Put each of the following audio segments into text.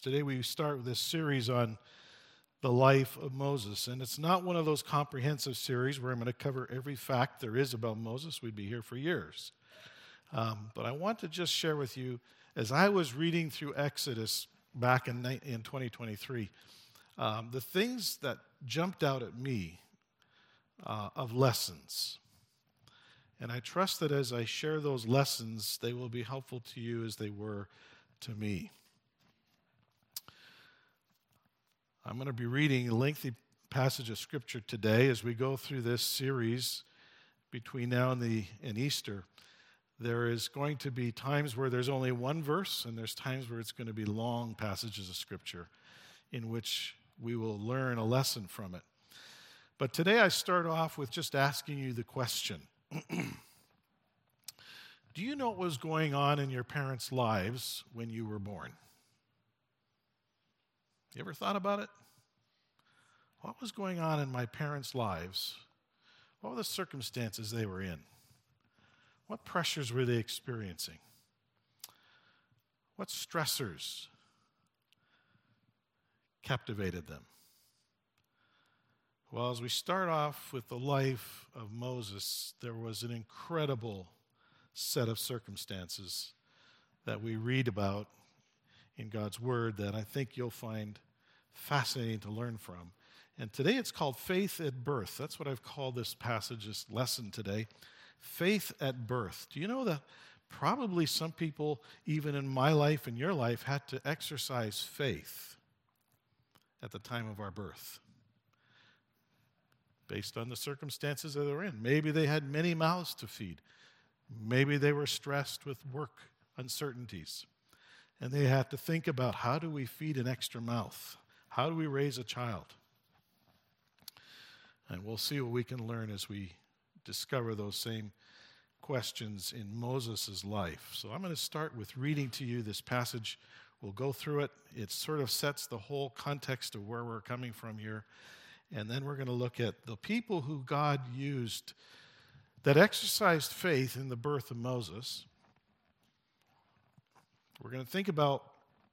Today we start with this series on the life of Moses. And it's not one of those comprehensive series where I'm going to cover every fact there is about Moses. We'd be here for years. But I want to just share with you, as I was reading through Exodus back in 2023, the things that jumped out at me of lessons. And I trust that as I share those lessons, they will be helpful to you as they were to me. I'm going to be reading a lengthy passage of Scripture today as we go through this series between now and Easter. There is going to be times where there's only one verse, and there's times where it's going to be long passages of Scripture in which we will learn a lesson from it. But today I start off with just asking you the question. Do you know what was going on in your parents' lives when you were born? You ever thought about it? What was going on in my parents' lives? What were the circumstances they were in? What pressures were they experiencing? What stressors captivated them? Well, as we start off with the life of Moses, there was an incredible set of circumstances that we read about in God's Word that I think you'll find fascinating to learn from. And today it's called Faith at Birth. That's what I've called this passage, this lesson today. Faith at birth. Do you know that probably some people, even in my life and your life, had to exercise faith at the time of our birth based on the circumstances that they're in? Maybe they had many mouths to feed. Maybe they were stressed with work uncertainties. And they had to think about, how do we feed an extra mouth? How do we raise a child? And we'll see what we can learn as we discover those same questions in Moses' life. So I'm going to start with reading to you this passage. We'll go through it. It sort of sets the whole context of where we're coming from here. And then we're going to look at the people who God used that exercised faith in the birth of Moses. We're going to think about,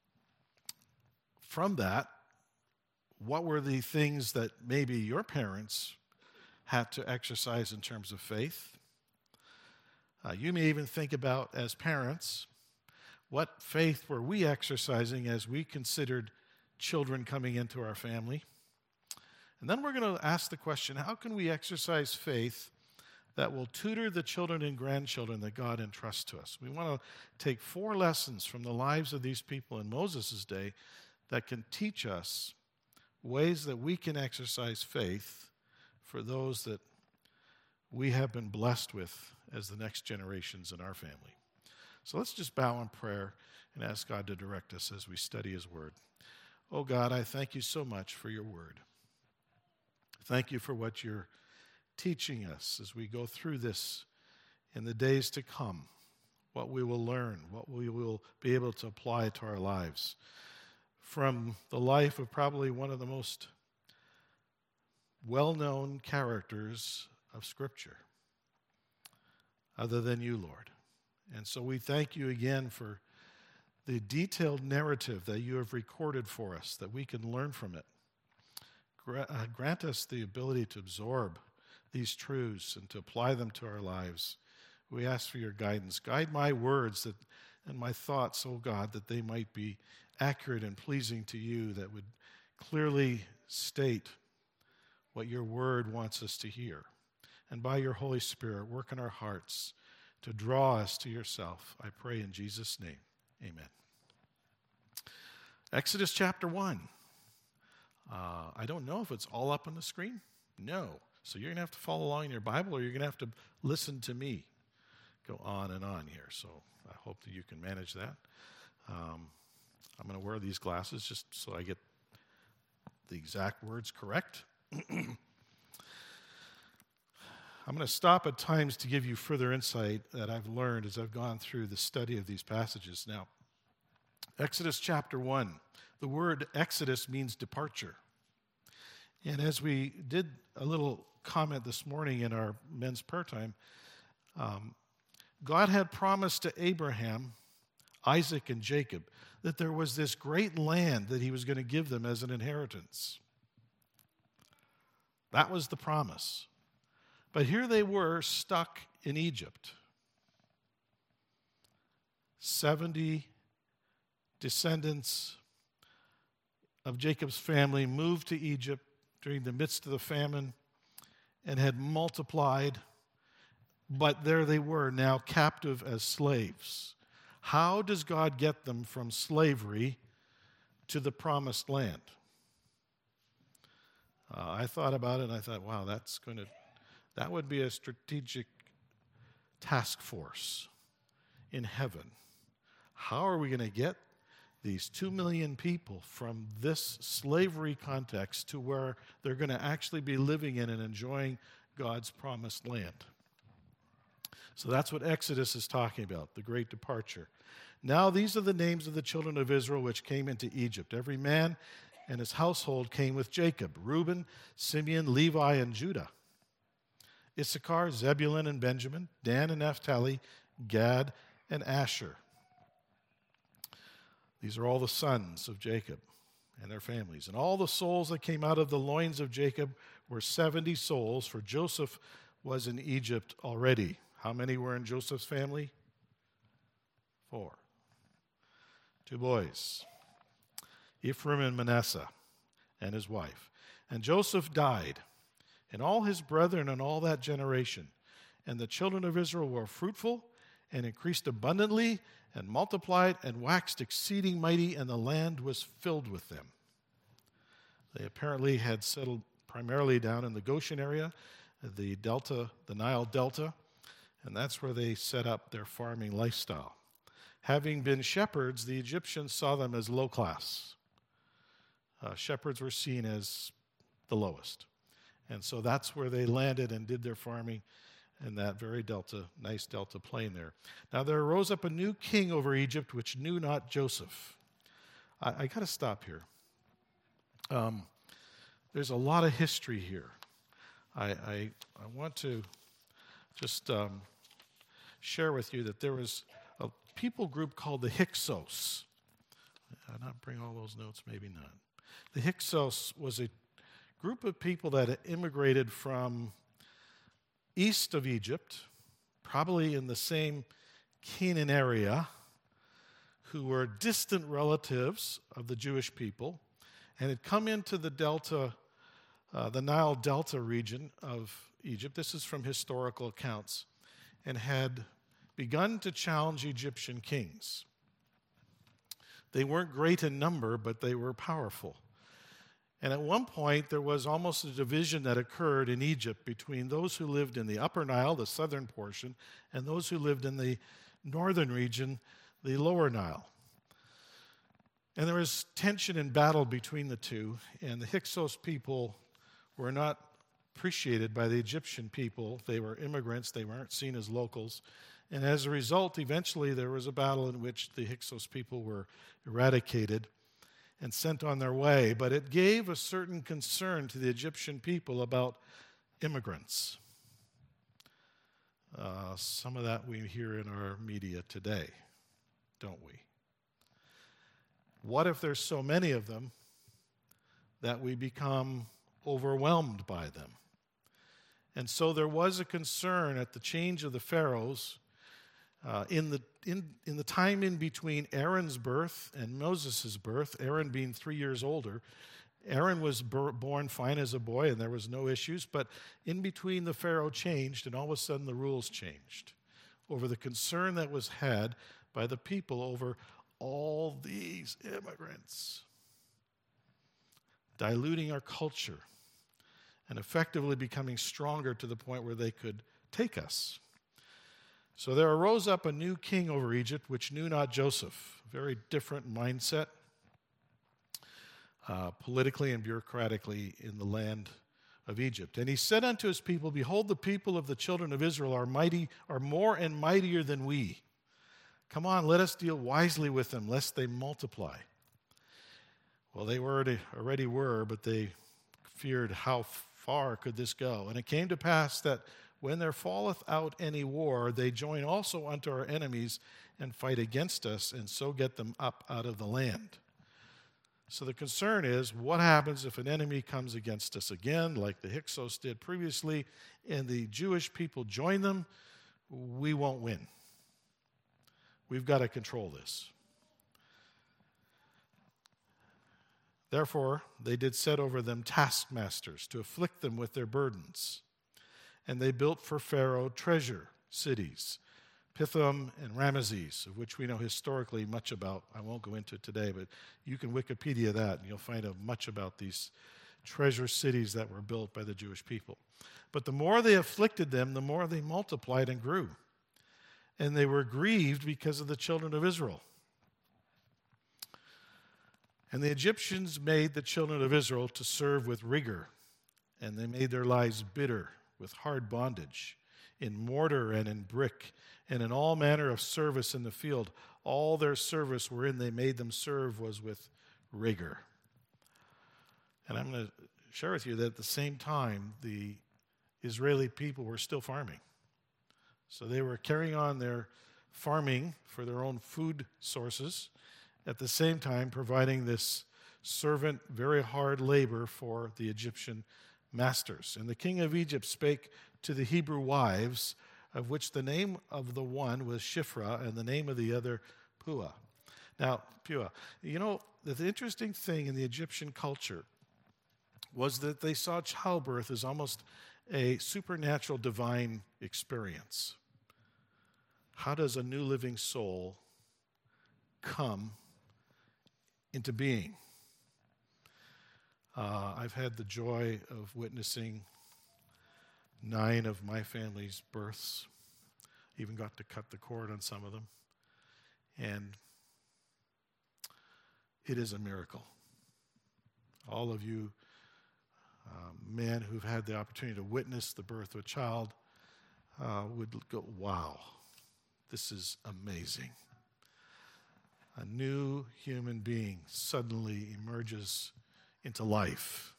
from that, what were the things that maybe your parents had to exercise in terms of faith. You may even think about, as parents, what faith were we exercising as we considered children coming into our family. And then we're going to ask the question, how can we exercise faith that will tutor the children and grandchildren that God entrusts to us? We want to take 4 lessons from the lives of these people in Moses' day that can teach us ways that we can exercise faith for those that we have been blessed with as the next generations in our family. So let's just bow in prayer and ask God to direct us as we study His Word. Oh God, I thank you so much for your Word. Thank you for what you're teaching us as we go through this in the days to come, what we will learn, what we will be able to apply to our lives from the life of probably one of the most well-known characters of Scripture, other than you, Lord. And so we thank you again for the detailed narrative that you have recorded for us, that we can learn from it. Grant us the ability to absorb these truths and to apply them to our lives. We ask for your guidance. Guide my words and my thoughts, oh God, that they might be accurate and pleasing to you, that would clearly state what your word wants us to hear. And by your Holy Spirit, work in our hearts to draw us to yourself. I pray in Jesus' name. Amen. Exodus chapter 1. I don't know if it's all up on the screen. No. So you're going to have to follow along in your Bible, or you're going to have to listen to me go on and on here. So I hope that you can manage that. I'm going to wear these glasses just so I get the exact words correct. I'm going to stop at times to give you further insight that I've learned as I've gone through the study of these passages. Now, Exodus chapter 1. The word Exodus means departure. And as we did a little comment this morning in our men's prayer time, God had promised to Abraham, Isaac, and Jacob that there was this great land that he was going to give them as an inheritance. That was the promise. But here they were stuck in Egypt. 70 descendants of Jacob's family moved to Egypt during the midst of the famine and had multiplied, but there they were now captive as slaves. How does God get them from slavery to the promised land? I thought about it and I thought, wow, that would be a strategic task force in heaven. How are we going to get these 2 million people from this slavery context to where they're going to actually be living in and enjoying God's promised land? So that's what Exodus is talking about, the great departure. Now these are the names of the children of Israel which came into Egypt. Every man and his household came with Jacob: Reuben, Simeon, Levi, and Judah. Issachar, Zebulun, and Benjamin, Dan and Naphtali, Gad, and Asher. These are all the sons of Jacob and their families. And all the souls that came out of the loins of Jacob were 70 souls, for Joseph was in Egypt already. How many were in Joseph's family? 4. 2 boys, Ephraim and Manasseh, and his wife. And Joseph died, and all his brethren and all that generation. And the children of Israel were fruitful and increased abundantly and multiplied and waxed exceeding mighty, and the land was filled with them. They apparently had settled primarily down in the Goshen area, the Nile Delta, and that's where they set up their farming lifestyle. Having been shepherds, the Egyptians saw them as low class. Shepherds were seen as the lowest. And so that's where they landed and did their farming in that very nice delta plain there. Now there arose up a new king over Egypt, which knew not Joseph. I got to stop here. There's a lot of history here. I want to just share with you that there was a people group called the Hyksos. Did I not bring all those notes? Maybe not. The Hyksos was a group of people that had immigrated from east of Egypt, probably in the same Canaan area, who were distant relatives of the Jewish people, and had come into the delta, the Nile Delta region of Egypt. This is from historical accounts, and had begun to challenge Egyptian kings. They weren't great in number, but they were powerful. And at one point, there was almost a division that occurred in Egypt between those who lived in the upper Nile, the southern portion, and those who lived in the northern region, the lower Nile. And there was tension and battle between the two, and the Hyksos people were not appreciated by the Egyptian people. They were immigrants. They weren't seen as locals. And as a result, eventually there was a battle in which the Hyksos people were eradicated and sent on their way, but it gave a certain concern to the Egyptian people about immigrants. Some of that we hear in our media today, don't we? What if there's so many of them that we become overwhelmed by them? And so there was a concern at the change of the pharaohs in the time in between Aaron's birth and Moses' birth, Aaron being 3 years older. Aaron was born fine as a boy, and there was no issues, but in between the Pharaoh changed, and all of a sudden the rules changed over the concern that was had by the people over all these immigrants, diluting our culture and effectively becoming stronger to the point where they could take us. So there arose up a new king over Egypt, which knew not Joseph. Very different mindset, politically and bureaucratically in the land of Egypt. And he said unto his people, Behold, the people of the children of Israel are more and mightier than we. Come on, let us deal wisely with them, lest they multiply. Well, they already were, but they feared how far could this go. And it came to pass that when there falleth out any war, they join also unto our enemies and fight against us, and so get them up out of the land. So the concern is, what happens if an enemy comes against us again, like the Hyksos did previously, and the Jewish people join them? We won't win. We've got to control this. Therefore, they did set over them taskmasters to afflict them with their burdens. And they built for Pharaoh treasure cities, Pithom and Ramesses, of which we know historically much about. I won't go into it today, but you can Wikipedia that, and you'll find out much about these treasure cities that were built by the Jewish people. But the more they afflicted them, the more they multiplied and grew. And they were grieved because of the children of Israel. And the Egyptians made the children of Israel to serve with rigor, and they made their lives bitter with hard bondage, in mortar and in brick, and in all manner of service in the field. All their service wherein they made them serve was with rigor. And I'm going to share with you that at the same time, the Israeli people were still farming. So they were carrying on their farming for their own food sources, at the same time providing this servant, very hard labor for the Egyptian masters. And the king of Egypt spake to the Hebrew wives, of which the name of the one was Shiphrah, and the name of the other Puah. Now, Puah, you know, the interesting thing in the Egyptian culture was that they saw childbirth as almost a supernatural divine experience. How does a new living soul come into being? I've had the joy of witnessing 9 of my family's births. Even got to cut the cord on some of them. And it is a miracle. All of you men who've had the opportunity to witness the birth of a child would go, wow, this is amazing. A new human being suddenly emerges into life.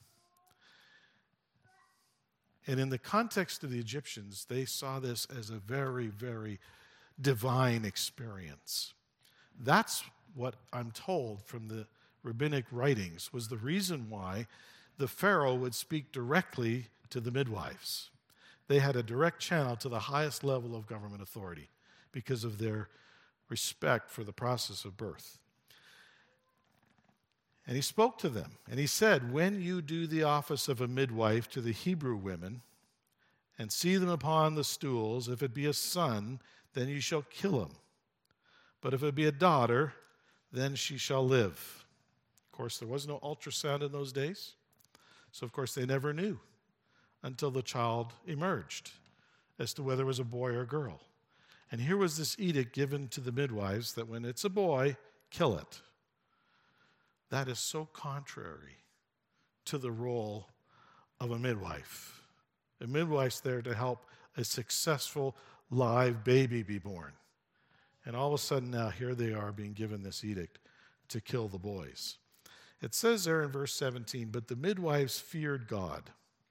And in the context of the Egyptians, they saw this as a very, very divine experience. That's what I'm told from the rabbinic writings was the reason why the Pharaoh would speak directly to the midwives. They had a direct channel to the highest level of government authority because of their respect for the process of birth. And he spoke to them, and he said, when you do the office of a midwife to the Hebrew women, and see them upon the stools, if it be a son, then you shall kill him. But if it be a daughter, then she shall live. Of course, there was no ultrasound in those days, so of course they never knew until the child emerged as to whether it was a boy or a girl. And here was this edict given to the midwives that when it's a boy, kill it. That is so contrary to the role of a midwife. A midwife's there to help a successful live baby be born. And all of a sudden now here they are being given this edict to kill the boys. It says there in verse 17, but the midwives feared God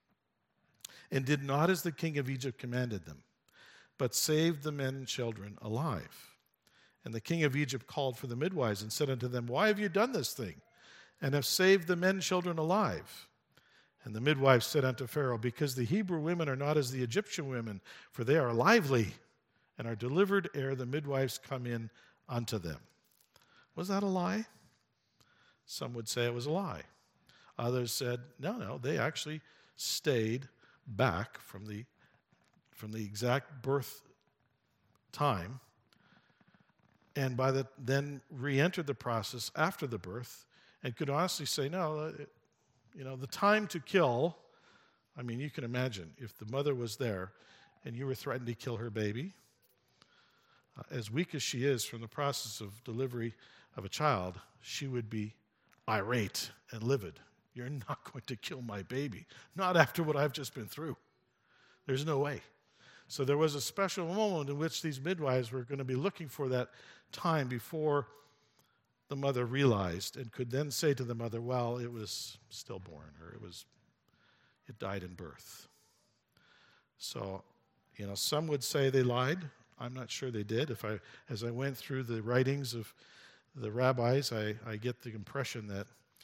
and did not as the king of Egypt commanded them, but saved the men and children alive. And the king of Egypt called for the midwives and said unto them, why have you done this thing, and have saved the men and children alive? And the midwives said unto Pharaoh, because the Hebrew women are not as the Egyptian women, for they are lively, and are delivered ere the midwives come in unto them. Was that a lie? Some would say it was a lie. Others said, no, they actually stayed back from the exact birth time, and then re-entered the process after the birth, and could honestly say, no, the time to kill, I mean, you can imagine if the mother was there and you were threatened to kill her baby, as weak as she is from the process of delivery of a child, she would be irate and livid. You're not going to kill my baby, not after what I've just been through. There's no way. So there was a special moment in which these midwives were going to be looking for that time before the mother realized and could then say to the mother, well, it was stillborn, or it died in birth. So Some would say they lied. I'm not sure they did. As I went through the writings of the rabbis, I get the impression that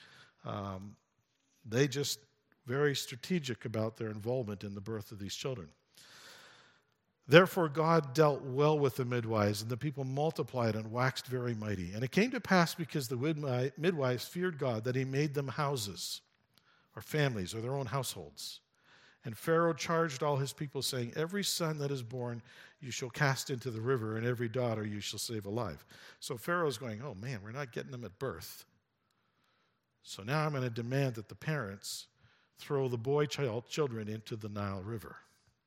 they just very strategic about their involvement in the birth of these children. Therefore God dealt well with the midwives, and the people multiplied and waxed very mighty. And it came to pass, because the midwives feared God, that he made them houses, or families, or their own households. And Pharaoh charged all his people, saying, every son that is born you shall cast into the river, and every daughter you shall save alive. So Pharaoh's going, oh man, we're not getting them at birth. So now I'm going to demand that the parents throw the boy children into the Nile River.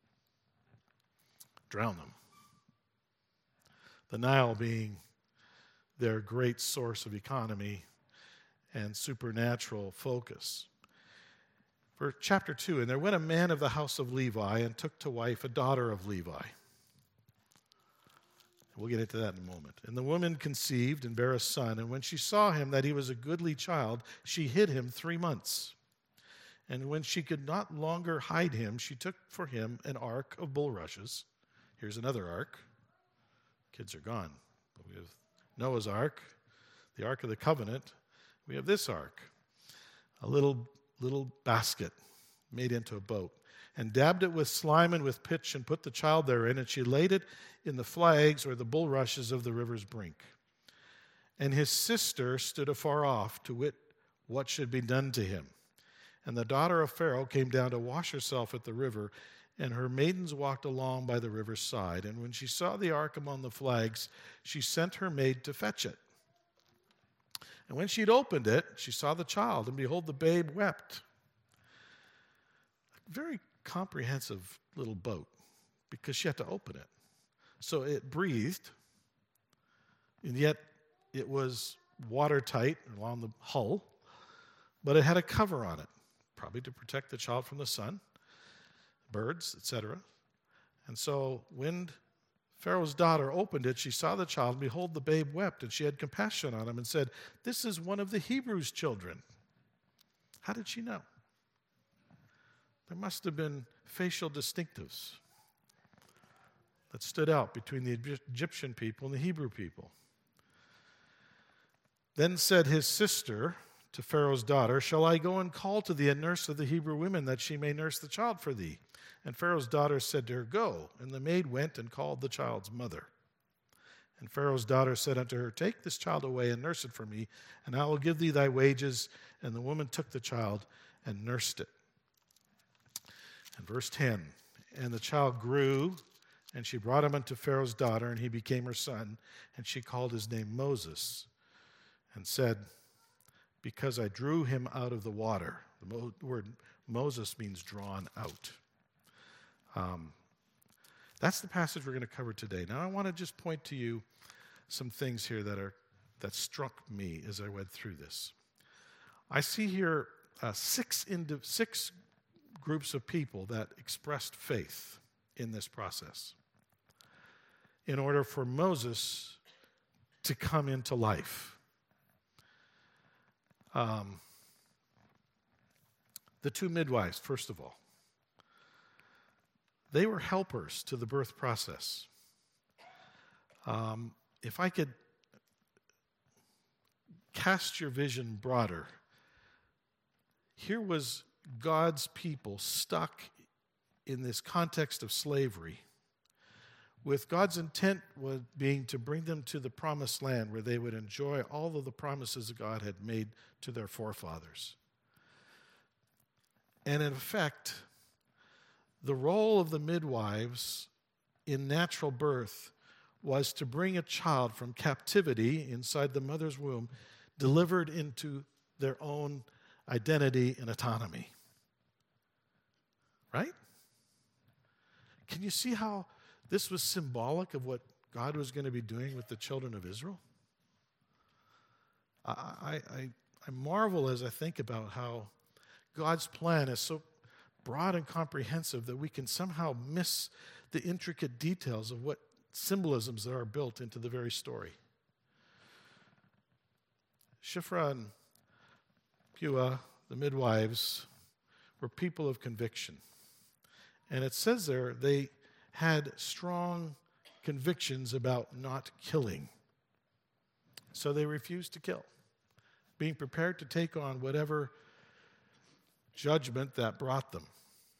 Drown them. The Nile being their great source of economy and supernatural focus. For chapter 2, and there went a man of the house of Levi and took to wife a daughter of Levi. We'll get into that in a moment. And the woman conceived and bare a son, and when she saw him that he was a goodly child, she hid him 3 months. And when she could not longer hide him, she took for him an ark of bulrushes. Here's another ark. Kids are gone. We have Noah's ark, the Ark of the Covenant. We have this ark, a little basket made into a boat, and dabbed it with slime and with pitch, and put the child therein, and she laid it in the flags, or the bulrushes of the river's brink. And his sister stood afar off, to wit what should be done to him. And the daughter of Pharaoh came down to wash herself at the river, and her maidens walked along by the river's side. And when she saw the ark among the flags, she sent her maid to fetch it. And when she had opened it, she saw the child, and behold, the babe wept. A very comprehensive little boat, because she had to open it. So it breathed, and yet it was watertight along the hull, but it had a cover on it, probably to protect the child from the sun, birds, etc. And so when Pharaoh's daughter opened it, she saw the child, and behold, the babe wept, and she had compassion on him and said, this is one of the Hebrews' children. How did she know? There must have been facial distinctives that stood out between the Egyptian people and the Hebrew people. Then said his sister to Pharaoh's daughter, shall I go and call to thee a nurse of the Hebrew women, that she may nurse the child for thee? And Pharaoh's daughter said to her, go. And the maid went and called the child's mother. And Pharaoh's daughter said unto her, take this child away and nurse it for me, and I will give thee thy wages. And the woman took the child and nursed it. And verse 10, and the child grew, and she brought him unto Pharaoh's daughter, and he became her son, and she called his name Moses, and said, because I drew him out of the water. The word Moses means drawn out. That's the passage we're going to cover today. Now I want to just point to you some things here that struck me as I went through this. I see here six groups of people that expressed faith in this process in order for Moses to come into life. The two midwives, first of all, they were helpers to the birth process. If I could cast your vision broader, here was God's people stuck in this context of slavery, with God's intent being to bring them to the promised land where they would enjoy all of the promises that God had made to their forefathers. And in effect, the role of the midwives in natural birth was to bring a child from captivity inside the mother's womb, delivered into their own identity and autonomy. Right? Can you see how this was symbolic of what God was going to be doing with the children of Israel? I marvel as I think about how God's plan is so broad and comprehensive that we can somehow miss the intricate details of what symbolisms that are built into the very story. Shiphrah and Puah, the midwives, were people of conviction. And it says there they had strong convictions about not killing. So they refused to kill, being prepared to take on whatever judgment that brought them.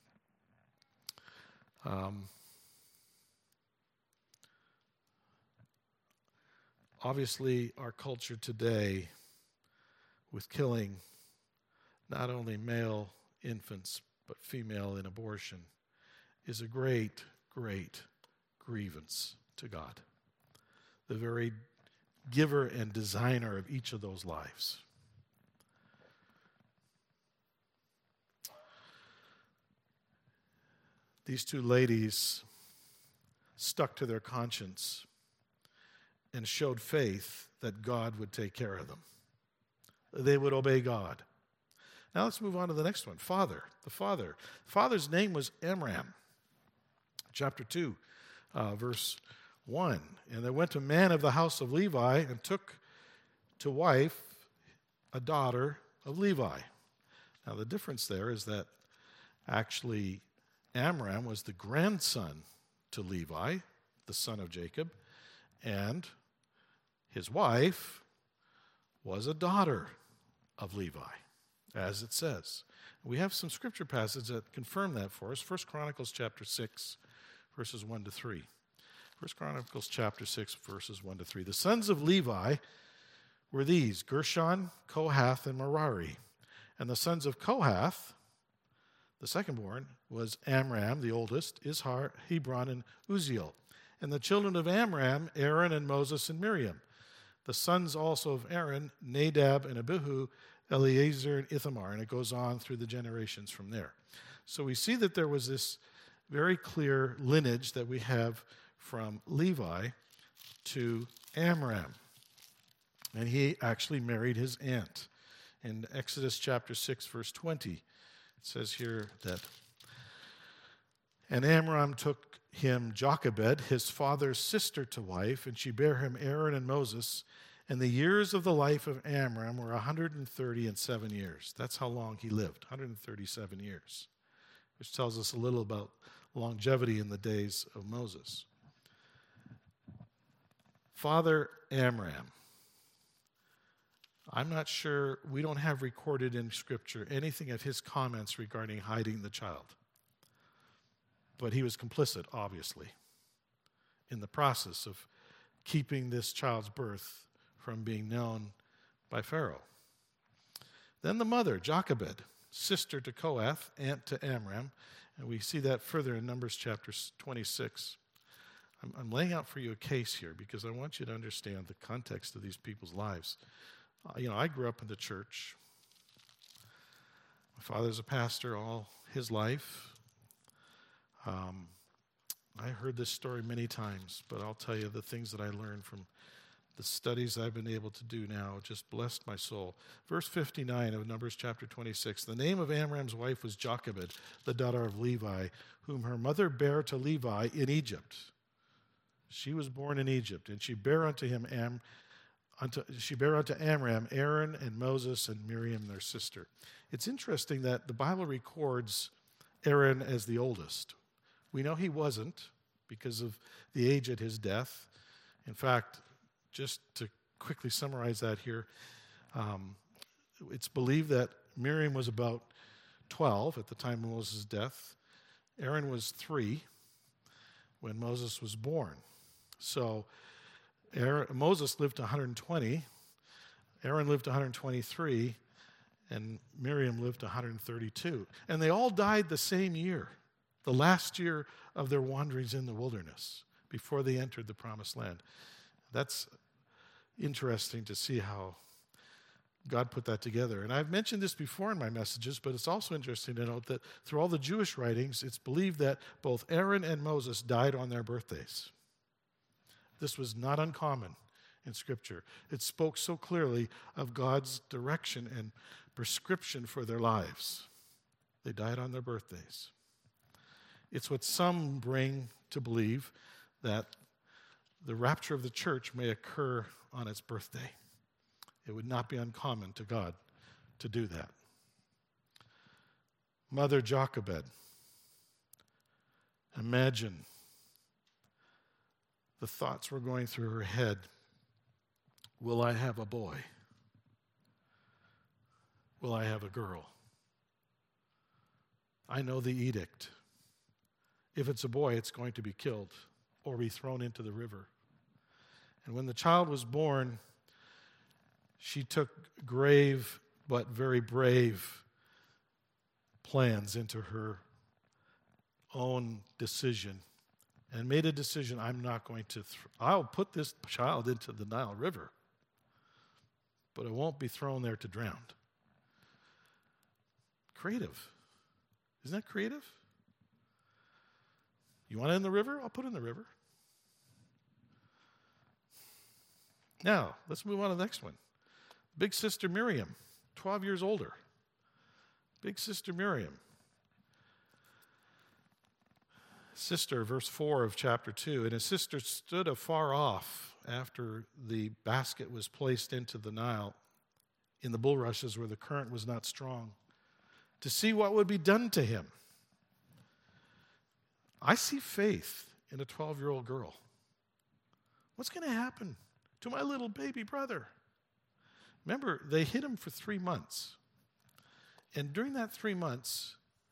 Obviously, our culture today, with killing not only male infants but female in abortion, is a great, great grievance to God, the very giver and designer of each of those lives. These two ladies stuck to their conscience and showed faith that God would take care of them. They would obey God. Now let's move on to the next one. The father's name was Amram. Chapter 2, verse 1. And there went a man of the house of Levi and took to wife a daughter of Levi. Now the difference there is that actually Amram was the grandson to Levi, the son of Jacob, and his wife was a daughter of Levi, as it says. We have some scripture passages that confirm that for us. 1 Chronicles chapter 6, verses 1 to 3. 1 Chronicles chapter 6, verses 1 to 3. The sons of Levi were these: Gershon, Kohath, and Merari. And the sons of Kohath, the secondborn, was Amram, the oldest, Izhar, Hebron, and Uzziel. And the children of Amram, Aaron and Moses and Miriam. The sons also of Aaron, Nadab and Abihu, Eleazar and Ithamar. And it goes on through the generations from there. So we see that there was this very clear lineage that we have from Levi to Amram. And he actually married his aunt. In Exodus chapter 6, verse 20, it says here that, and Amram took him Jochebed, his father's sister, to wife, and she bare him Aaron and Moses. And the years of the life of Amram were 137 years. That's how long he lived, 137 years, which tells us a little about longevity in the days of Moses. Father Amram. I'm not sure, we don't have recorded in Scripture anything of his comments regarding hiding the child. But he was complicit, obviously, in the process of keeping this child's birth from being known by Pharaoh. Then the mother, Jochebed, sister to Kohath, aunt to Amram, and we see that further in Numbers chapter 26. I'm laying out for you a case here because I want you to understand the context of these people's lives. I grew up in the church. My father's a pastor all his life. I heard this story many times, but I'll tell you the things that I learned from the studies I've been able to do now just blessed my soul. Verse 59 of Numbers chapter 26. The name of Amram's wife was Jochebed, the daughter of Levi, whom her mother bare to Levi in Egypt. She was born in Egypt, and she bare unto Amram Aaron and Moses and Miriam their sister. It's interesting that the Bible records Aaron as the oldest. We know he wasn't because of the age at his death. In fact, just to quickly summarize that here, it's believed that Miriam was about 12 at the time of Moses' death. Aaron was 3 when Moses was born. So Moses lived to 120, Aaron lived to 123, and Miriam lived to 132. And they all died the same year, the last year of their wanderings in the wilderness, before they entered the promised land. That's interesting to see how God put that together. And I've mentioned this before in my messages, but it's also interesting to note that through all the Jewish writings, it's believed that both Aaron and Moses died on their birthdays. This was not uncommon in Scripture. It spoke so clearly of God's direction and prescription for their lives. They died on their birthdays. It's what some bring to believe that the rapture of the church may occur on its birthday. It would not be uncommon to God to do that. Mother Jochebed. Imagine the thoughts were going through her head. Will I have a boy? Will I have a girl? I know the edict. If it's a boy, it's going to be killed or be thrown into the river. And when the child was born, she took grave but very brave plans into her own decision and made a decision, I'm not going to, I'll put this child into the Nile River, but it won't be thrown there to drown. Creative. Isn't that creative? You want it in the river? I'll put it in the river. Now, let's move on to the next one. Big sister Miriam, 12 years older. Big sister Miriam. Sister, verse 4 of chapter 2. And his sister stood afar off after the basket was placed into the Nile in the bulrushes where the current was not strong, to see what would be done to him. I see faith in a 12-year-old girl. What's going to happen to my little baby brother? Remember, they hid him for 3 months. And during that 3 months,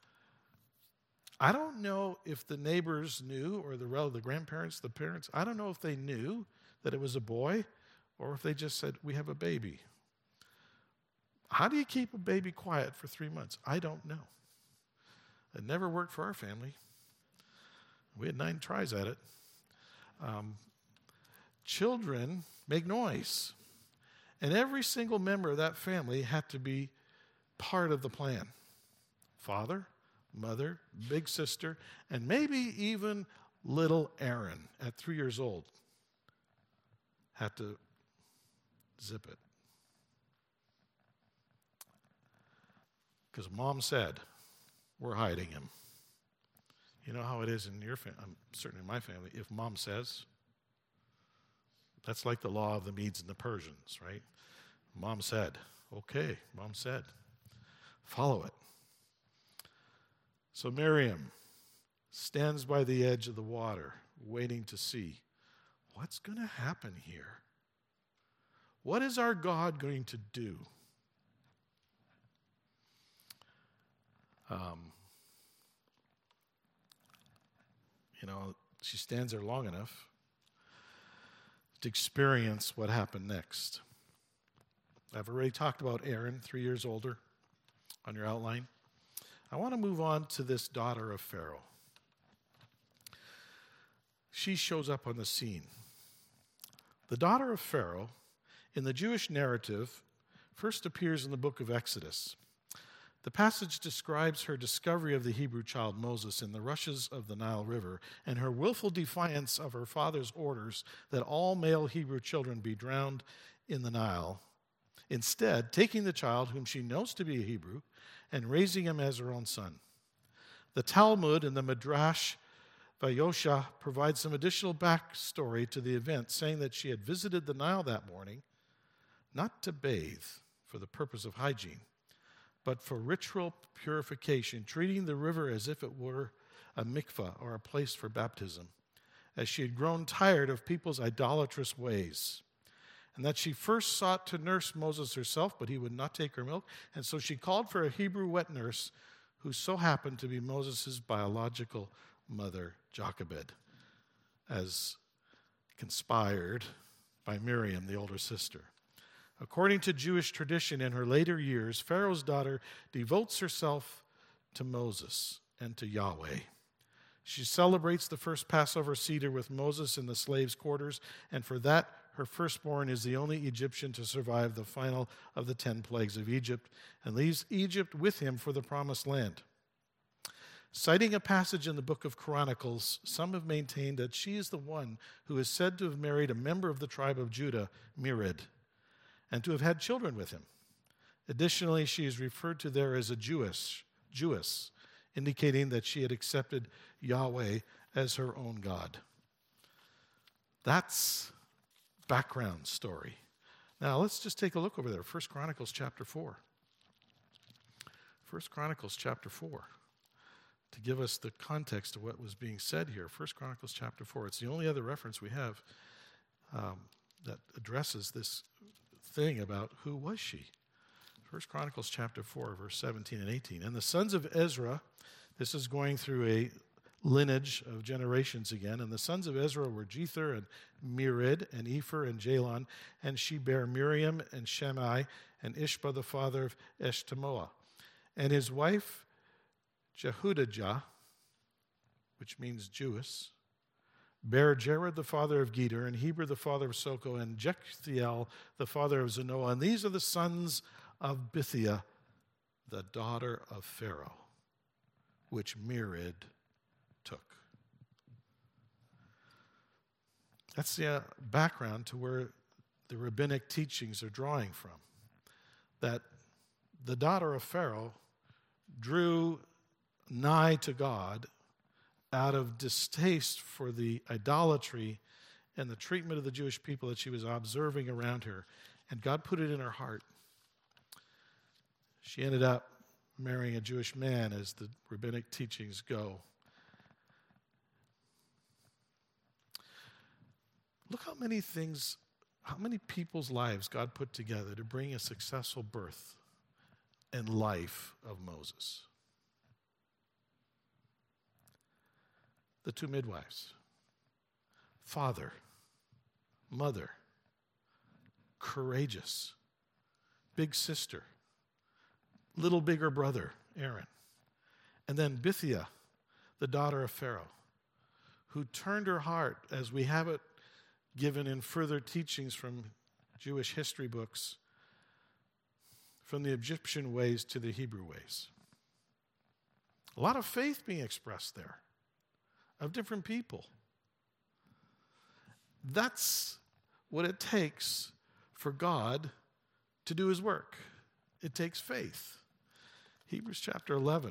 I don't know if the neighbors knew, or the grandparents, the parents, I don't know if they knew that it was a boy, or if they just said, we have a baby. How do you keep a baby quiet for 3 months? I don't know. It never worked for our family. We had 9 tries at it. Children make noise. And every single member of that family had to be part of the plan. Father, mother, big sister, and maybe even little Aaron at 3 years old had to zip it. Because mom said, we're hiding him. You know how it is in your family, certainly in my family, if mom says, that's like the law of the Medes and the Persians, right? Mom said, okay, mom said, follow it. So Miriam stands by the edge of the water, waiting to see what's going to happen here. What is our God going to do? She stands there long enough to experience what happened next. I've already talked about Aaron, 3 years older, on your outline. I want to move on to this daughter of Pharaoh. She shows up on the scene. The daughter of Pharaoh, in the Jewish narrative, first appears in the book of Exodus. The passage describes her discovery of the Hebrew child Moses in the rushes of the Nile River and her willful defiance of her father's orders that all male Hebrew children be drowned in the Nile. Instead, taking the child, whom she knows to be a Hebrew, and raising him as her own son. The Talmud and the Midrash Vayosha provide some additional backstory to the event, saying that she had visited the Nile that morning, not to bathe for the purpose of hygiene, but for ritual purification, treating the river as if it were a mikvah or a place for baptism, as she had grown tired of people's idolatrous ways. And that she first sought to nurse Moses herself, but he would not take her milk. And so she called for a Hebrew wet nurse, who so happened to be Moses' biological mother, Jochebed, as conspired by Miriam, the older sister. According to Jewish tradition, in her later years, Pharaoh's daughter devotes herself to Moses and to Yahweh. She celebrates the first Passover Seder with Moses in the slaves' quarters, and for that, her firstborn is the only Egyptian to survive the final of the 10 plagues of Egypt and leaves Egypt with him for the promised land. Citing a passage in the book of Chronicles, some have maintained that she is the one who is said to have married a member of the tribe of Judah, Mered, and to have had children with him. Additionally, she is referred to there as a Jewess, indicating that she had accepted Yahweh as her own God. That's background story. Now, let's just take a look over there. 1 Chronicles chapter 4. 1 Chronicles chapter 4 to give us the context of what was being said here. 1 Chronicles chapter 4. It's the only other reference we have that addresses this thing about who was she. 1 Chronicles chapter 4, verse 17 and 18. And the sons of Ezra, this is going through a lineage of generations again, and the sons of Ezra were Jether and Merid and Epher and Jalon, and she bare Miriam and Shammai and Ishba the father of Eshtemoa. And his wife Jehudijah, which means Jewess, bare Jared the father of Geder, and Heber the father of Soko, and Jechthiel the father of Zanoah. And these are the sons of Bithiah, the daughter of Pharaoh, which Merid took. That's the background to where the rabbinic teachings are drawing from. That the daughter of Pharaoh drew nigh to God out of distaste for the idolatry and the treatment of the Jewish people that she was observing around her. And God put it in her heart. She ended up marrying a Jewish man, as the rabbinic teachings go. Look how many people's lives God put together to bring a successful birth and life of Moses. The two midwives, father, mother, courageous, big sister, little bigger brother, Aaron, and then Bithiah, the daughter of Pharaoh, who turned her heart, as we have it given in further teachings from Jewish history books, from the Egyptian ways to the Hebrew ways. A lot of faith being expressed there, of different people. That's what it takes for God to do his work. It takes faith. Hebrews chapter 11,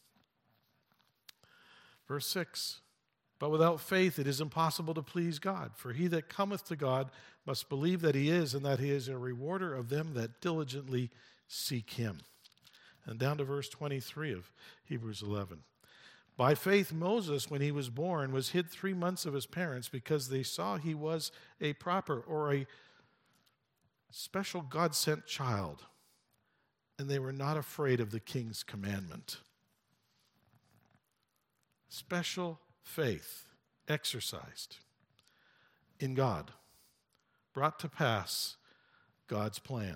verse 6. But without faith it is impossible to please God. For he that cometh to God must believe that he is, and that he is a rewarder of them that diligently seek him. And down to verse 23 of Hebrews 11. By faith Moses, when he was born, was hid 3 months of his parents, because they saw he was a proper or a special God-sent child, and they were not afraid of the king's commandment. Special faith exercised in God brought to pass God's plan.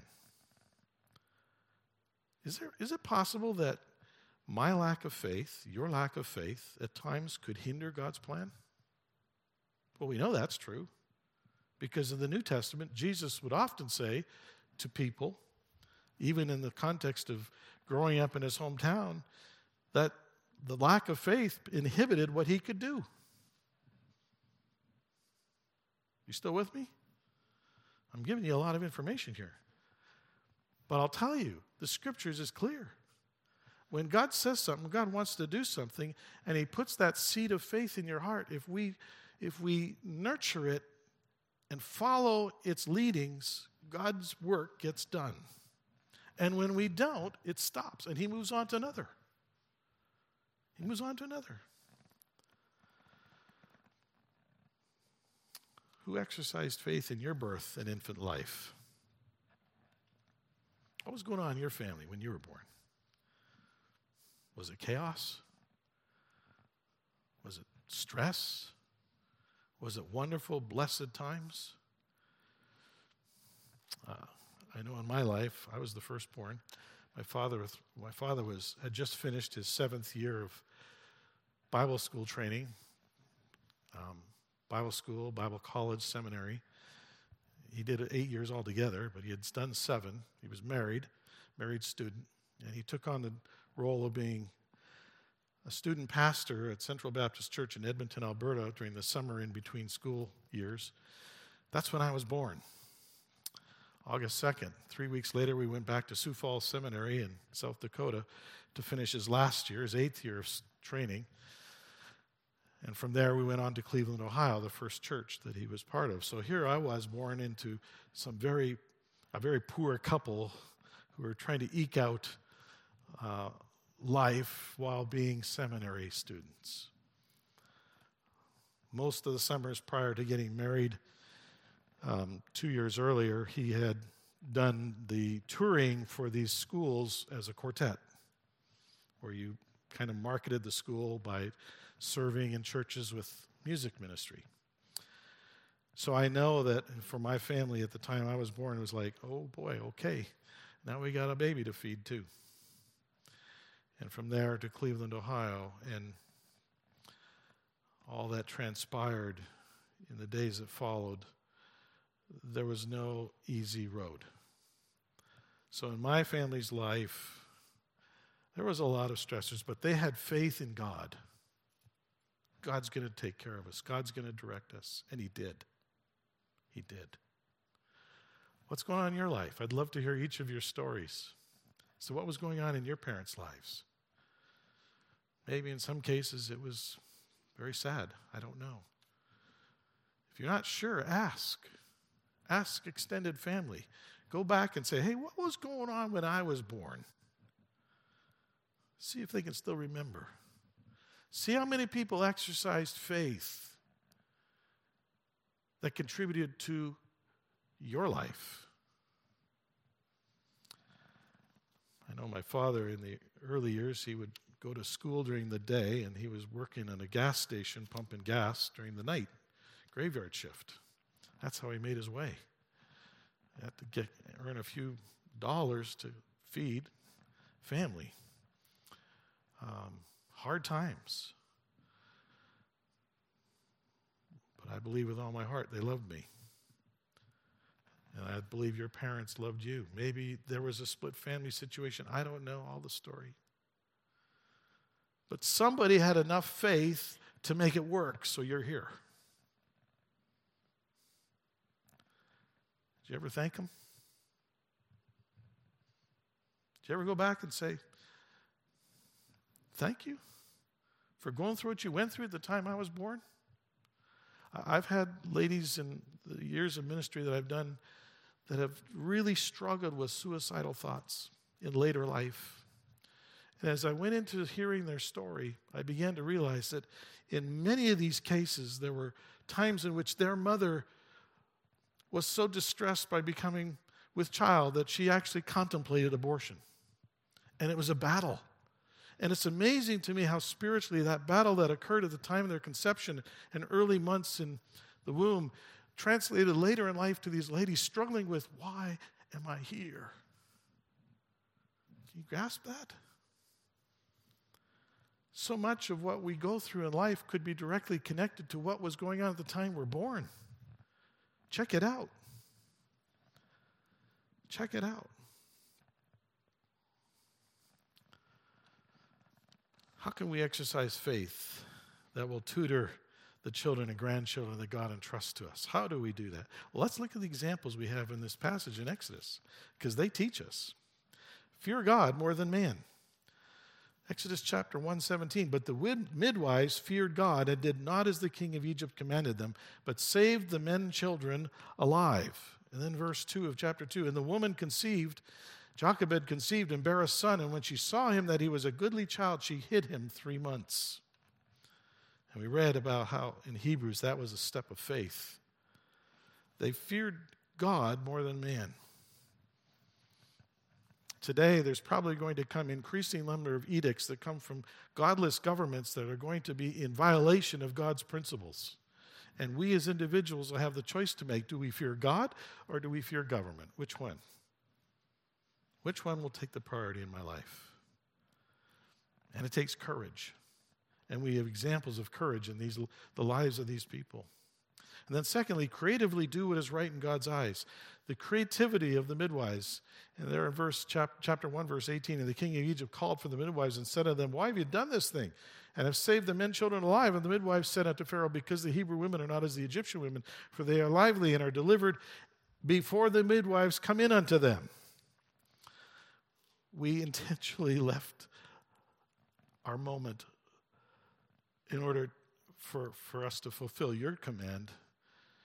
Is it possible that my lack of faith, your lack of faith, at times could hinder God's plan? Well, we know that's true, because in the New Testament, Jesus would often say to people, even in the context of growing up in his hometown, that the lack of faith inhibited what he could do. You still with me? I'm giving you a lot of information here. But I'll tell you, the scriptures is clear. When God says something, God wants to do something, and he puts that seed of faith in your heart, if we nurture it and follow its leadings, God's work gets done. And when we don't, it stops, and he moves on to another. He moves on to another. Who exercised faith in your birth and infant life? What was going on in your family when you were born? Was it chaos? Was it stress? Was it wonderful, blessed times? I know in my life, I was the firstborn. My father had just finished his 7th year of Bible school training, Bible school, Bible college, seminary. He did 8 years altogether, but he had done 7. He was married student, and he took on the role of being a student pastor at Central Baptist Church in Edmonton, Alberta, during the summer in between school years. That's when I was born. August 2nd. 3 weeks later, we went back to Sioux Falls Seminary in South Dakota to finish his last year, his 8th year of training. And from there, we went on to Cleveland, Ohio, the first church that he was part of. So here I was, born into a very poor couple who were trying to eke out life while being seminary students. Most of the summers prior to getting married, 2 years earlier, he had done the touring for these schools as a quartet, where you kind of marketed the school by serving in churches with music ministry. So I know that for my family at the time I was born, it was like, oh boy, okay, now we got a baby to feed too. And from there to Cleveland, Ohio, and all that transpired in the days that followed, there was no easy road. So in my family's life, there was a lot of stressors, but they had faith in God. God's going to take care of us. God's going to direct us. And he did. He did. What's going on in your life? I'd love to hear each of your stories. So what was going on in your parents' lives? Maybe in some cases it was very sad. I don't know. If you're not sure, ask. Ask extended family. Go back and say, hey, what was going on when I was born? See if they can still remember. See how many people exercised faith that contributed to your life. I know my father in the early years, he would go to school during the day, and he was working in a gas station pumping gas during the night, graveyard shift. That's how he made his way. He had to earn a few dollars to feed family. Hard times. But I believe with all my heart they loved me. And I believe your parents loved you. Maybe there was a split family situation. I don't know all the story. But somebody had enough faith to make it work, so you're here. Did you ever thank them? Did you ever go back and say, thank you for going through what you went through at the time I was born? I've had ladies in the years of ministry that I've done that have really struggled with suicidal thoughts in later life. And as I went into hearing their story, I began to realize that in many of these cases, there were times in which their mother was so distressed by becoming with child that she actually contemplated abortion. And it was a battle. And it's amazing to me how spiritually that battle that occurred at the time of their conception and early months in the womb translated later in life to these ladies struggling with, why am I here? Can you grasp that? So much of what we go through in life could be directly connected to what was going on at the time we're born. Check it out. Check it out. How can we exercise faith that will tutor the children and grandchildren that God entrusts to us? How do we do that? Well, let's look at the examples we have in this passage in Exodus, because they teach us. Fear God more than man. Exodus chapter 1:17, but the midwives feared God and did not as the king of Egypt commanded them, but saved the men and children alive. And then verse 2 of chapter 2, and the woman conceived, Jochebed conceived and bare a son, and when she saw him that he was a goodly child, she hid him 3 months. And we read about how in Hebrews that was a step of faith. They feared God more than man. Today, there's probably going to come increasing number of edicts that come from godless governments that are going to be in violation of God's principles. And we as individuals will have the choice to make. Do we fear God or do we fear government? Which one? Which one will take the priority in my life? And it takes courage. And we have examples of courage in the lives of these people. And then secondly, creatively do what is right in God's eyes. The creativity of the midwives. And there in chapter 1, verse 18, and the king of Egypt called for the midwives and said to them, why have you done this thing? And have saved the men and children alive. And the midwives said unto Pharaoh, because the Hebrew women are not as the Egyptian women, for they are lively and are delivered before the midwives come in unto them. We intentionally left our moment in order for us to fulfill your command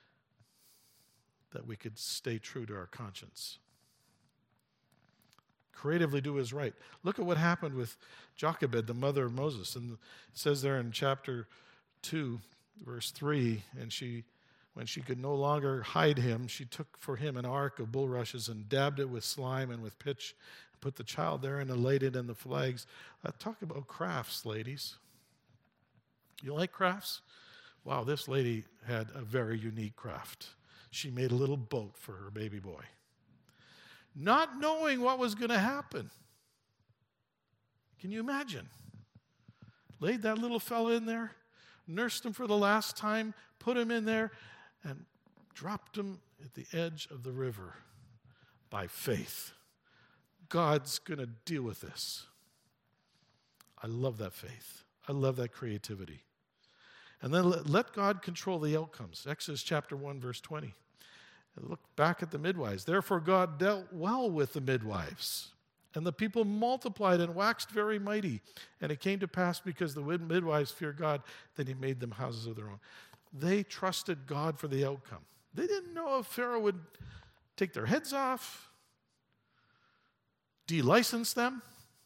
that we could stay true to our conscience. creatively do what is right. Look at what happened with Jochebed, the mother of Moses. And it says there in chapter 2, verse 3, and when she could no longer hide him, she took for him an ark of bulrushes and dabbed it with slime and with pitch, and put the child therein and laid it in the flags. Talk about crafts, ladies. You like crafts? Wow, this lady had a very unique craft. She made a little boat for her baby boy, not knowing what was going to happen. Can you imagine? Laid that little fella in there, nursed him for the last time, put him in there, and dropped him at the edge of the river by faith. God's going to deal with this. I love that faith. I love that creativity. And then let God control the outcomes. Exodus chapter 1, verse 20. Look back at the midwives. Therefore God dealt well with the midwives, and the people multiplied and waxed very mighty. And it came to pass, because the midwives feared God, that he made them houses of their own. They trusted God for the outcome. They didn't know if Pharaoh would take their heads off, de-license them.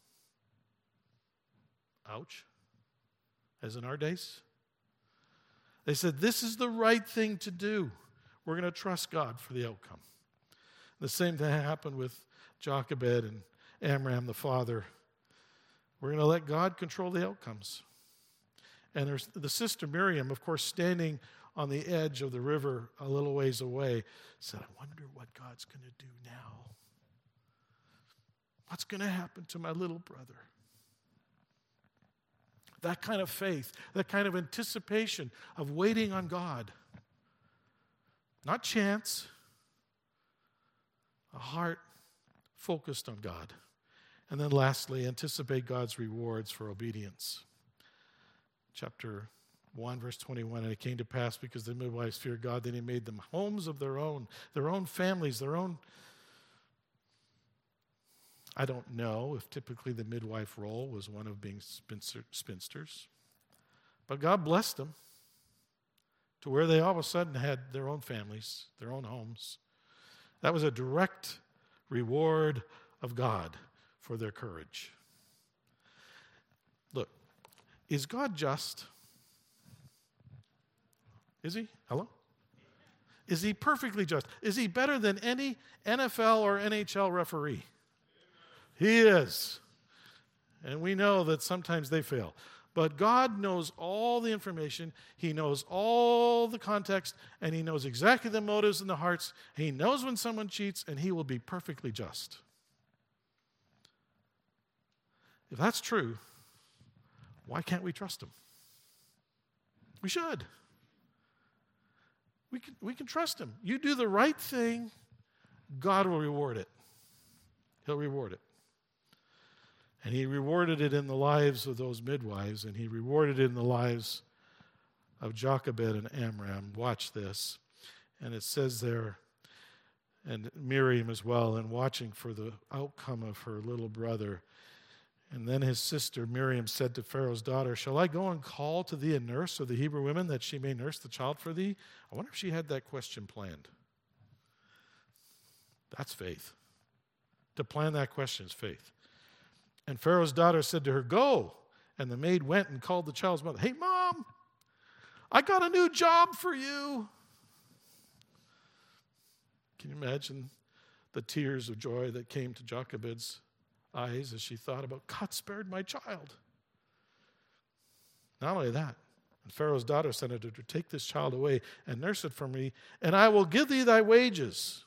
Ouch. As in our days. They said, this is the right thing to do. We're going to trust God for the outcome. The same thing happened with Jochebed and Amram, the father. We're going to let God control the outcomes. And there's the sister Miriam, of course, standing on the edge of the river a little ways away, said, I wonder what God's going to do now. What's going to happen to my little brother? That kind of faith, that kind of anticipation of waiting on God. Not chance. A heart focused on God. And then lastly, anticipate God's rewards for obedience. Chapter 1, verse 21, and it came to pass, because the midwives feared God, that he made them homes of their own families, their own. I don't know if typically the midwife role was one of being spinsters, but God blessed them to where they all of a sudden had their own families, their own homes. That was a direct reward of God for their courage. Look, is God just? Is he? Hello? Is he perfectly just? Is he better than any NFL or NHL referee? He is. And we know that sometimes they fail. But God knows all the information. He knows all the context, and he knows exactly the motives and the hearts. He knows when someone cheats, and he will be perfectly just. If that's true, why can't we trust him? We should. We can trust him. You do the right thing, God will reward it. He'll reward it. And he rewarded it in the lives of those midwives, and he rewarded it in the lives of Jochebed and Amram. Watch this. And it says there, and Miriam as well, and watching for the outcome of her little brother. And then his sister Miriam said to Pharaoh's daughter, shall I go and call to thee a nurse of the Hebrew women, that she may nurse the child for thee? I wonder if she had that question planned. That's faith. To plan that question is faith. And Pharaoh's daughter said to her, go. And the maid went and called the child's mother. Hey, Mom, I got a new job for you. Can you imagine the tears of joy that came to Jochebed's eyes as she thought about, God spared my child? Not only that, and Pharaoh's daughter said unto her, take this child away and nurse it for me, and I will give thee thy wages.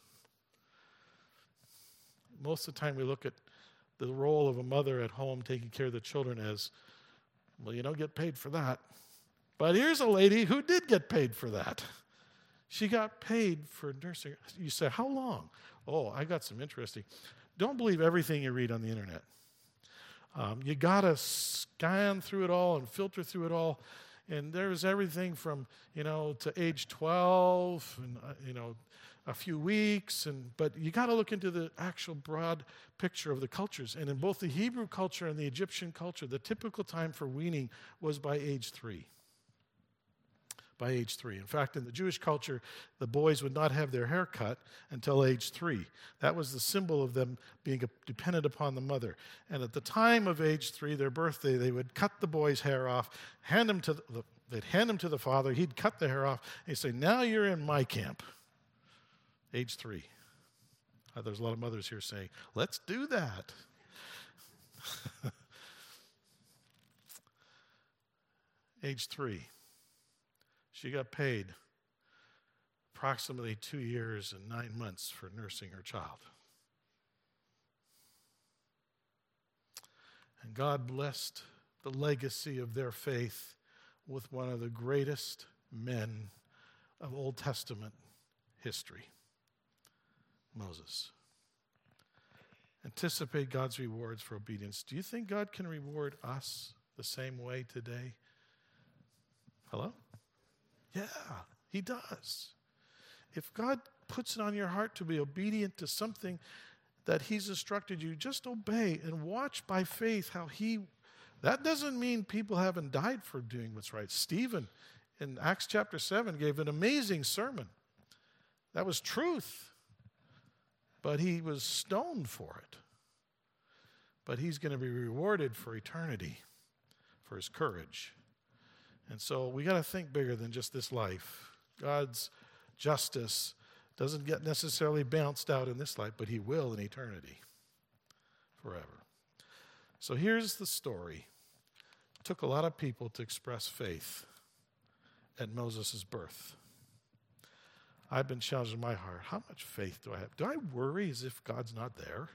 Most of the time we look at the role of a mother at home taking care of the children as, well, you don't get paid for that. But here's a lady who did get paid for that. She got paid for nursing. You say, how long? Oh, I got some interesting. Don't believe everything you read on the internet. You got to scan through it all and filter through it all. And there's everything from, to age 12 and, a few weeks, but you got to look into the actual broad picture of the cultures. And in both the Hebrew culture and the Egyptian culture, the typical time for weaning was by age 3. by age 3. In fact, in the Jewish culture, the boys would not have their hair cut until age 3. That was the symbol of them being dependent upon the mother. And at the time of age 3, their birthday, they would cut the boy's hair off, they'd hand him to the father, he'd cut the hair off, and he'd say, now you're in my camp. Age 3. There's a lot of mothers here saying, let's do that. Age 3. She got paid approximately 2 years and 9 months for nursing her child. And God blessed the legacy of their faith with one of the greatest men of Old Testament history, Moses. Anticipate God's rewards for obedience. Do you think God can reward us the same way today? Hello? Yeah, he does. If God puts it on your heart to be obedient to something that he's instructed you, just obey and watch by faith how that doesn't mean people haven't died for doing what's right. Stephen in Acts chapter 7 gave an amazing sermon. That was truth. But he was stoned for it. But he's going to be rewarded for eternity, for his courage. And so we got to think bigger than just this life. God's justice doesn't get necessarily bounced out in this life, but he will in eternity, forever. So here's the story. It took a lot of people to express faith at Moses' birth. I've been challenged in my heart. How much faith do I have? Do I worry as if God's not there?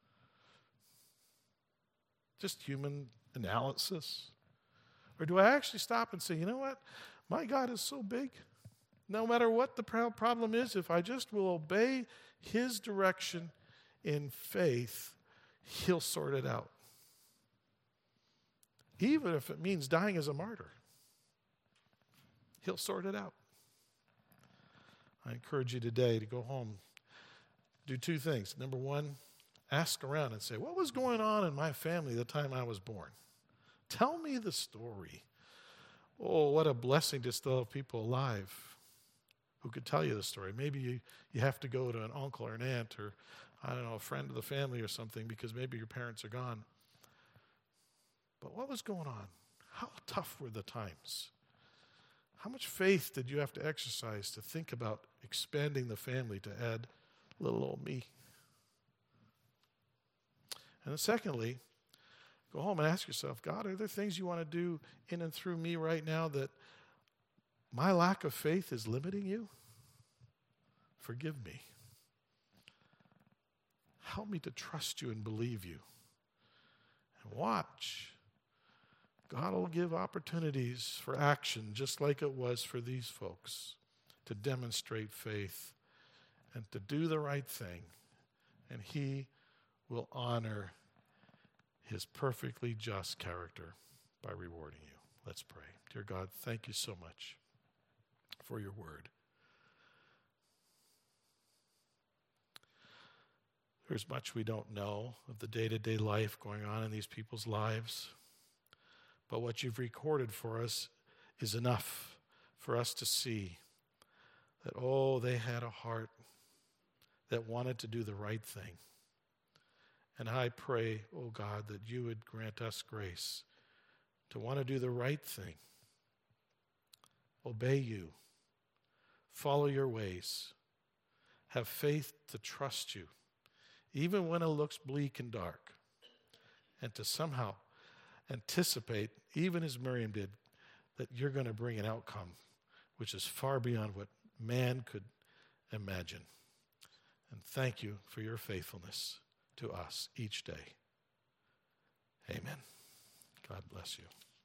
Just human analysis? Or do I actually stop and say, you know what? My God is so big. No matter what the problem is, if I just will obey his direction in faith, he'll sort it out. Even if it means dying as a martyr, he'll sort it out. I encourage you today to go home, do 2 things. Number 1, ask around and say, what was going on in my family the time I was born? Tell me the story. Oh, what a blessing to still have people alive who could tell you the story. Maybe you have to go to an uncle or an aunt or, I don't know, a friend of the family or something because maybe your parents are gone. But what was going on? How tough were the times? How much faith did you have to exercise to think about expanding the family to add little old me? And then secondly, go home and ask yourself, God, are there things you want to do in and through me right now that my lack of faith is limiting you? Forgive me. Help me to trust you and believe you. And watch. God will give opportunities for action, just like it was for these folks, to demonstrate faith and to do the right thing. And he will honor his perfectly just character by rewarding you. Let's pray. Dear God, thank you so much for your word. There's much we don't know of the day-to-day life going on in these people's lives, but what you've recorded for us is enough for us to see that, they had a heart that wanted to do the right thing. And I pray, God, that you would grant us grace to want to do the right thing, obey you, follow your ways, have faith to trust you, even when it looks bleak and dark, and to somehow anticipate, even as Miriam did, that you're going to bring an outcome which is far beyond what man could imagine. And thank you for your faithfulness to us each day. Amen. God bless you.